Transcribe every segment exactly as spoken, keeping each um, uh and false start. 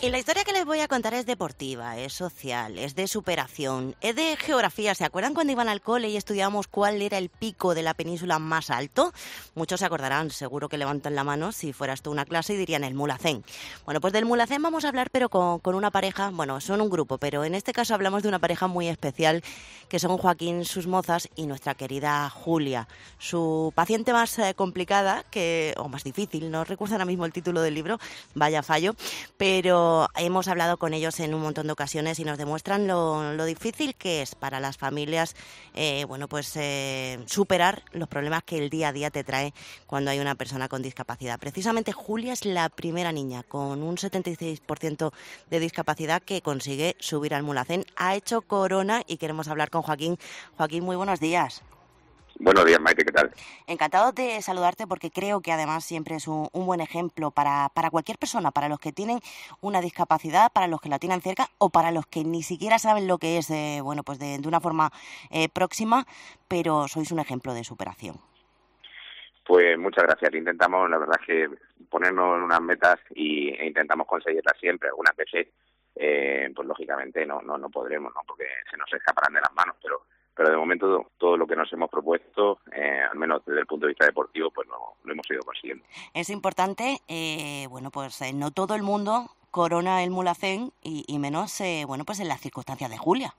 Y la historia que les voy a contar es deportiva, es social, es de superación, es de geografía. ¿Se acuerdan cuando iban al cole y estudiábamos cuál era el pico de la península más alto? Muchos se acordarán, seguro que levantan la mano si fueras tú una clase y dirían el Mulhacén. Bueno, pues del Mulhacén vamos a hablar, pero con, con una pareja, bueno, son un grupo, pero en este caso hablamos de una pareja muy especial, que son Joaquín, sus mozas, y nuestra querida Julia, su paciente más eh, complicada, que o más difícil, no recuerdo ahora mismo el título del libro, vaya fallo, pero hemos hablado con ellos en un montón de ocasiones y nos demuestran lo, lo difícil que es para las familias, eh, bueno, pues eh, superar los problemas que el día a día te trae cuando hay una persona con discapacidad. Precisamente Julia es la primera niña con un setenta y seis por ciento de discapacidad que consigue subir al Mulhacén. Ha hecho corona y queremos hablar con Joaquín. Joaquín, muy buenos días. Buenos días, Maite, ¿qué tal? Encantado de saludarte porque creo que además siempre es un, un buen ejemplo para, para cualquier persona, para los que tienen una discapacidad, para los que la tienen cerca o para los que ni siquiera saben lo que es, eh, bueno, pues de, de una forma eh, próxima, pero sois un ejemplo de superación. Pues muchas gracias. Intentamos, la verdad, es que ponernos unas metas y, e intentamos conseguirlas siempre. Algunas veces, eh, pues lógicamente no, no, no podremos, ¿no? Porque se nos escaparán de las manos, pero pero de momento todo lo que nos hemos propuesto, eh, al menos desde el punto de vista deportivo, pues lo, lo hemos ido consiguiendo. Es importante, eh, bueno, pues eh, no todo el mundo corona el Mulhacén y, y menos, eh, bueno, pues en las circunstancias de Julia.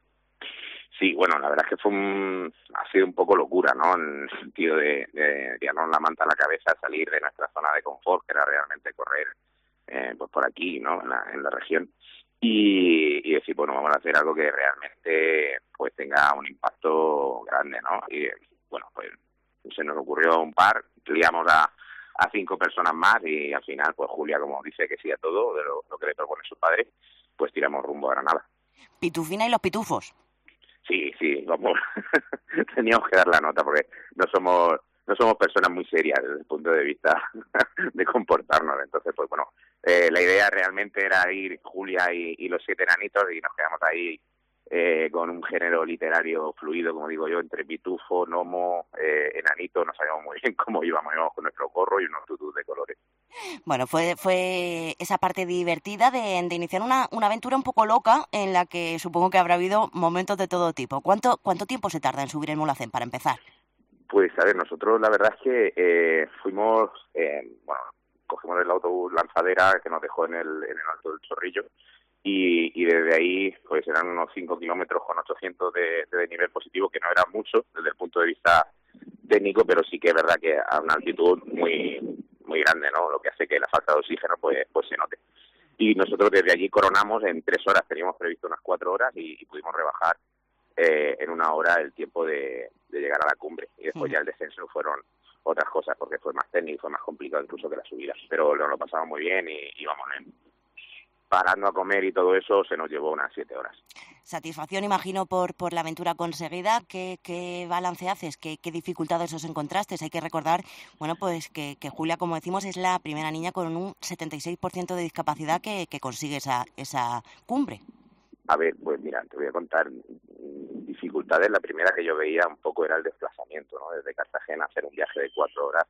Sí, bueno, la verdad es que fue un, ha sido un poco locura, ¿no? En el sentido de, de tirarnos la manta a la cabeza, salir de nuestra zona de confort, que era realmente correr eh, pues por aquí, ¿no? En la, en la región. Y, y decir, bueno, vamos a hacer algo que realmente pues tenga un impacto grande, ¿no? Y bueno, pues se nos ocurrió un par, liamos a, a cinco personas más y al final, pues Julia, como dice que sí a todo, de lo, lo que le propone su padre, pues tiramos rumbo a Granada. Pitufina y los pitufos. Sí, sí, vamos, teníamos que dar la nota porque no somos no somos personas muy serias desde el punto de vista de comportarnos. Entonces, pues bueno, eh, la idea realmente era ir Julia y, y los siete enanitos y nos quedamos ahí eh, con un género literario fluido, como digo yo, entre pitufo, gnomo, eh, enanito, no sabíamos muy bien cómo íbamos, íbamos con nuestro gorro y unos tutús de colores. Bueno, fue, fue esa parte divertida de, de iniciar una, una aventura un poco loca en la que supongo que habrá habido momentos de todo tipo. ¿Cuánto, cuánto tiempo se tarda en subir el Mulhacén para empezar? Pues a ver, nosotros la verdad es que eh, fuimos, eh, bueno, cogimos el autobús Lanzadera que nos dejó en el, en el Alto del Chorrillo y, y desde ahí pues eran unos cinco kilómetros con ochocientos de, de nivel positivo, que no era mucho desde el punto de vista técnico, pero sí que es verdad que a una altitud muy muy grande, ¿no? Lo que hace que la falta de oxígeno pues pues se note. Y nosotros desde allí coronamos en tres horas, teníamos previsto unas cuatro horas y, y pudimos rebajar eh, en una hora el tiempo de, de llegar a la cumbre. Y después ya el descenso fueron otras cosas, porque fue más técnico, fue más complicado incluso que la subida. Pero nos lo pasamos muy bien y íbamos en, parando a comer y todo eso se nos llevó unas siete horas. Satisfacción, imagino, por, por la aventura conseguida. ¿Qué, qué balance haces? ¿Qué, ¿Qué dificultades os encontrasteis? Hay que recordar, bueno, pues que, que Julia, como decimos, es la primera niña con un setenta y seis por ciento de discapacidad que, que consigue esa, esa cumbre. A ver, pues mira, te voy a contar dificultades. La primera que yo veía un poco era el desplazamiento, ¿no? Desde Cartagena hacer un viaje de cuatro horas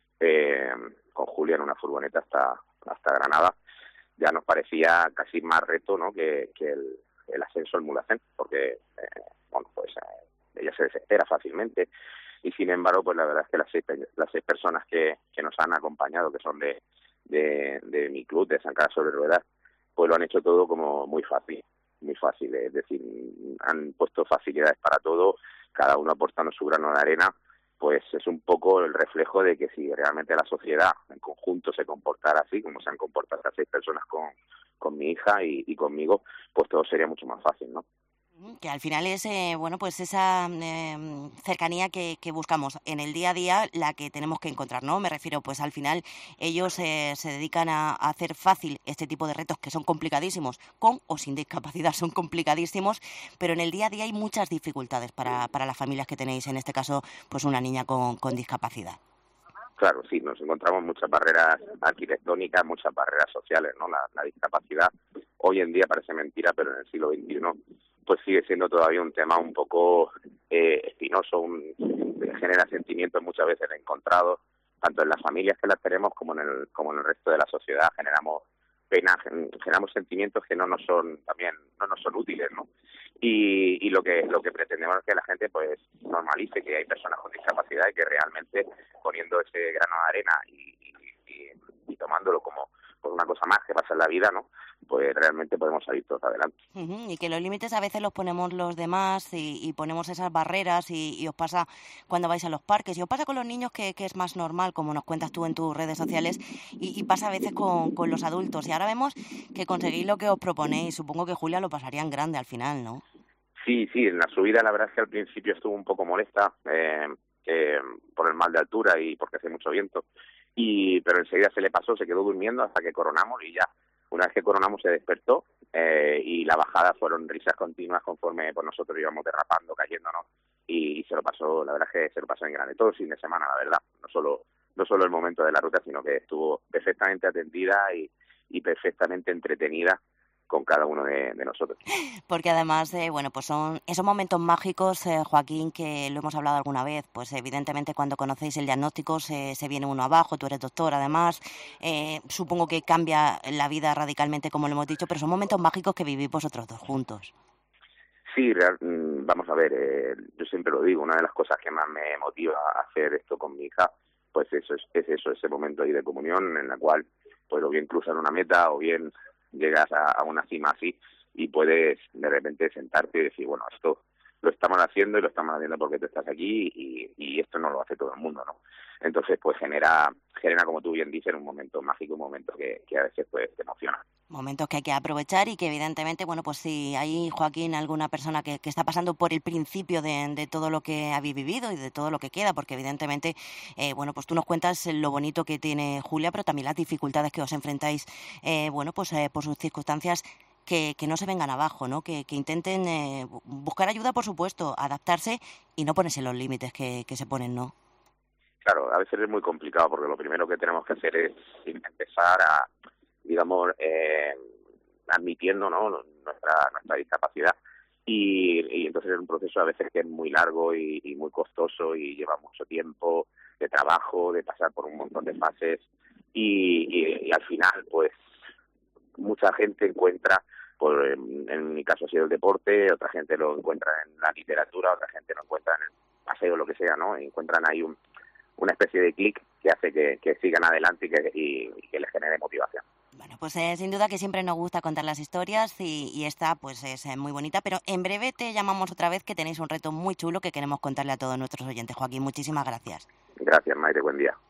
eh, con Julia en una furgoneta hasta hasta Granada. Ya nos parecía casi más reto, ¿no? que, que el, el ascenso al Mulhacén, porque eh, bueno, pues eh, ella se desespera fácilmente y sin embargo, pues la verdad es que las seis, las seis personas que, que nos han acompañado, que son de, de, de mi club, de San Carlos sobre Ruedas, pues lo han hecho todo como muy fácil, muy fácil, es decir, han puesto facilidades para todo, cada uno aportando su grano de arena. Pues es un poco el reflejo de que si realmente la sociedad en conjunto se comportara así, como se han comportado estas seis personas con, con mi hija y, y conmigo, pues todo sería mucho más fácil, ¿no? Que al final es, eh, bueno, pues esa eh, cercanía que, que buscamos en el día a día, la que tenemos que encontrar, ¿no? Me refiero, pues al final ellos eh, se dedican a, a hacer fácil este tipo de retos que son complicadísimos, con o sin discapacidad son complicadísimos, pero en el día a día hay muchas dificultades para, para las familias que tenéis, en este caso, pues una niña con, con discapacidad. Claro, sí, nos encontramos muchas barreras arquitectónicas, muchas barreras sociales, ¿no? La, la discapacidad hoy en día parece mentira, pero en el siglo veintiuno pues sigue siendo todavía un tema un poco eh, espinoso, un, genera sentimientos muchas veces encontrados, tanto en las familias que las tenemos como en el como en el resto de la sociedad. Generamos pena, generamos sentimientos que no nos son también no nos son útiles, ¿no? Y, y lo que lo que pretendemos es que la gente pues normalice que hay personas con discapacidad y que realmente poniendo ese grano de arena y, y, y, y tomándolo como por una cosa más que pasa en la vida, ¿no? Pues realmente podemos salir todos adelante. Uh-huh. Y que los límites a veces los ponemos los demás y, y ponemos esas barreras y, y os pasa cuando vais a los parques y os pasa con los niños que, que es más normal, como nos cuentas tú en tus redes sociales, y, y pasa a veces con, con los adultos. Y ahora vemos que conseguís lo que os proponéis. Supongo que Julia lo pasaría en grande al final, ¿no? Sí, sí, en la subida la verdad es que al principio estuvo un poco molesta eh, eh, por el mal de altura y porque hace mucho viento, y pero enseguida se le pasó, se quedó durmiendo hasta que coronamos y ya. Una vez que coronamos se despertó eh, y la bajada fueron risas continuas conforme pues, nosotros íbamos derrapando, cayéndonos y, y se lo pasó, la verdad es que se lo pasó en grande, todo el fin de semana, la verdad, no solo no solo el momento de la ruta, sino que estuvo perfectamente atendida y, y perfectamente entretenida con cada uno de, de nosotros. Porque además, eh, bueno, pues son esos momentos mágicos, eh, Joaquín, que lo hemos hablado alguna vez, pues evidentemente cuando conocéis el diagnóstico se, se viene uno abajo, tú eres doctor además, eh, supongo que cambia la vida radicalmente como lo hemos dicho, pero son momentos mágicos que vivís vosotros dos juntos. Sí, real, vamos a ver, eh, yo siempre lo digo, una de las cosas que más me motiva a hacer esto con mi hija, pues eso es, es eso, ese momento ahí de comunión en la cual, pues o bien cruzan una meta o bien llegas a, a una cima así y puedes de repente sentarte y decir, bueno, esto lo estamos haciendo y lo estamos haciendo porque tú estás aquí y, y esto no lo hace todo el mundo, ¿no? Entonces, pues genera, genera como tú bien dices, un momento mágico, un momento que, que a veces pues te emociona. Momentos que hay que aprovechar y que evidentemente, bueno, pues si hay, Joaquín, alguna persona que, que está pasando por el principio de, de todo lo que habéis vivido y de todo lo que queda, porque evidentemente, eh, bueno, pues tú nos cuentas lo bonito que tiene Julia, pero también las dificultades que os enfrentáis, eh, bueno, pues eh, por sus circunstancias, que, que no se vengan abajo, ¿no? Que, que intenten eh, buscar ayuda, por supuesto, adaptarse y no ponerse los límites que, que se ponen, ¿no? Claro, a veces es muy complicado porque lo primero que tenemos que hacer es empezar a, digamos, eh, admitiendo, ¿no?, nuestra nuestra discapacidad y, y entonces es un proceso a veces que es muy largo y, y muy costoso y lleva mucho tiempo de trabajo, de pasar por un montón de fases y, y, y al final, pues, mucha gente encuentra, por, en, en mi caso ha sido el deporte, otra gente lo encuentra en la literatura, otra gente lo encuentra en el paseo, lo que sea, ¿no? Y encuentran ahí un, una especie de clic que hace que, que sigan adelante y que, y, y que les genere motivación. Bueno, pues eh, sin duda que siempre nos gusta contar las historias y, y esta pues es eh, muy bonita, pero en breve te llamamos otra vez que tenéis un reto muy chulo que queremos contarle a todos nuestros oyentes. Joaquín, muchísimas gracias. Gracias, Maite, buen día.